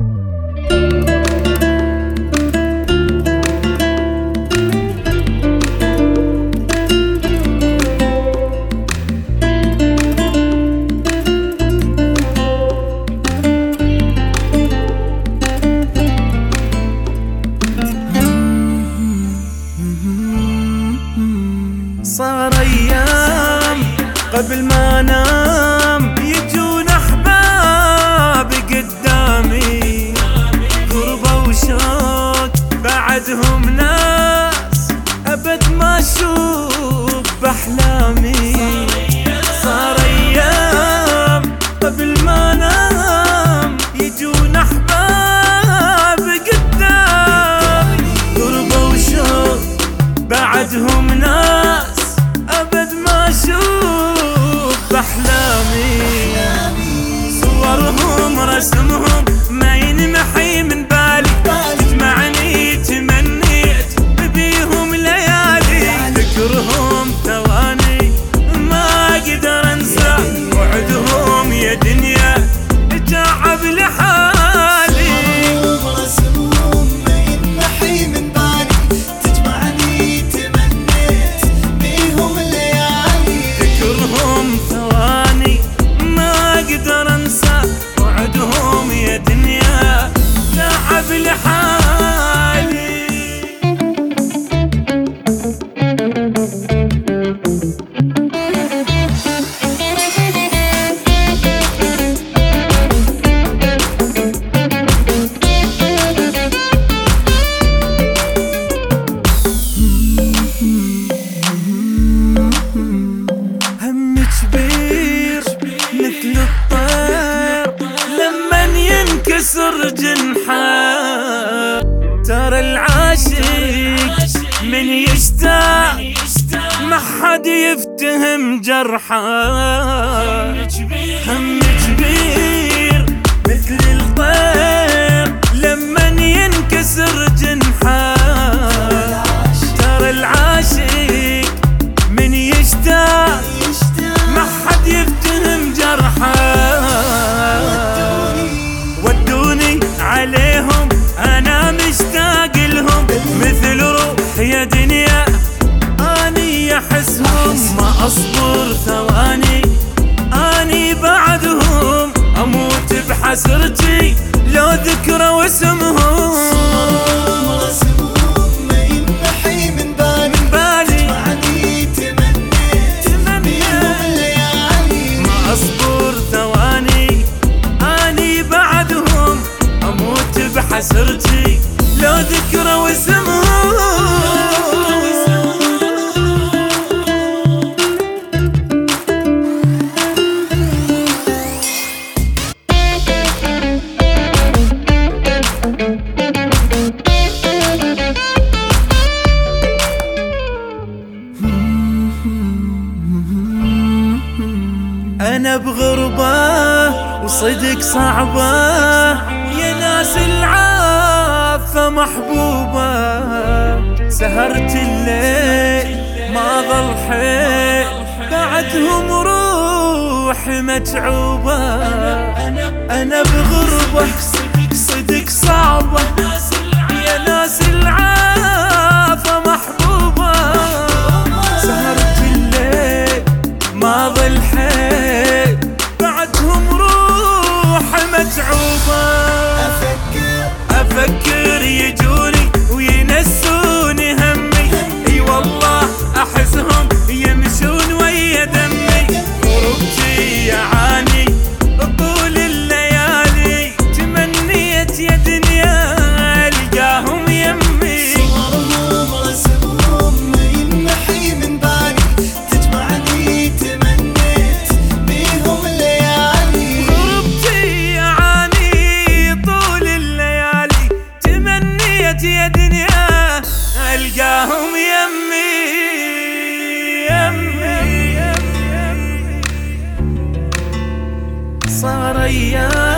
صار ايام قبل ما انام يجون احباب قدامي، غربة وشوق بعدهم ناس ابد ما اشوف باحلامي. صار ايام قبل ما انام يجون احباب قدامي، غربة وشوق بعدهم ناس أبد ما أشوف بأحلامي. صورهم رسمهم ما ينمحي من بالي، تجمعني تمنيت بيهم ليالي، ذكرهم ثواني ما أقدر أنسى، وعدهم يا دنيا تعب لحالي. رسمهم ما ينمحي من بالي، تجمعني تمنيت بيهم ليالي، ذكرهم ثواني ما اقدر انسى، وعدهم يا دنيا تعب لحالي. كبير مثل الطير لمن ينكسر جنحه، ترى العاشق من يشتاق ما حد يفتهم جرحه. هم كبير مثل الطير لمن ينكسر جنحه، ترى العاشق من يشتاق ما حد يفتهم جرحه. ودوني عليهم انا مشتاق لهم، مثل روح يا دنيا اني احسهم، ما اصبر ثواني اني بعدهم اموت بحسرتي لو ذكرى واسمهم. حسرتي لو ذكرى واسمهم. أنا بغربة وصدق صعبة، يا ناس العافة محبوبة، سهرت الليل ما ظل حيل بعدهم روحي متعوبة. أنا بغربة صدق صعبة، يا ناس العافة محبوبة، سهرت الليل ما ظل حيل بعدهم روحي متعوبة. أفكر يجوني وينسوني همي، اي والله احسهم يمشون ويا دمي، غربتي يعاني طول الليالي، تمنيت يا دنيا القاهم يمي. صورهم رسمهم ما ينمحي من بالي، تجمعني تمنيت بيهم ليالي، غربتي يعاني طول الليالي، تمنيت يا دنيا القاهم يمي يمي. صار ايام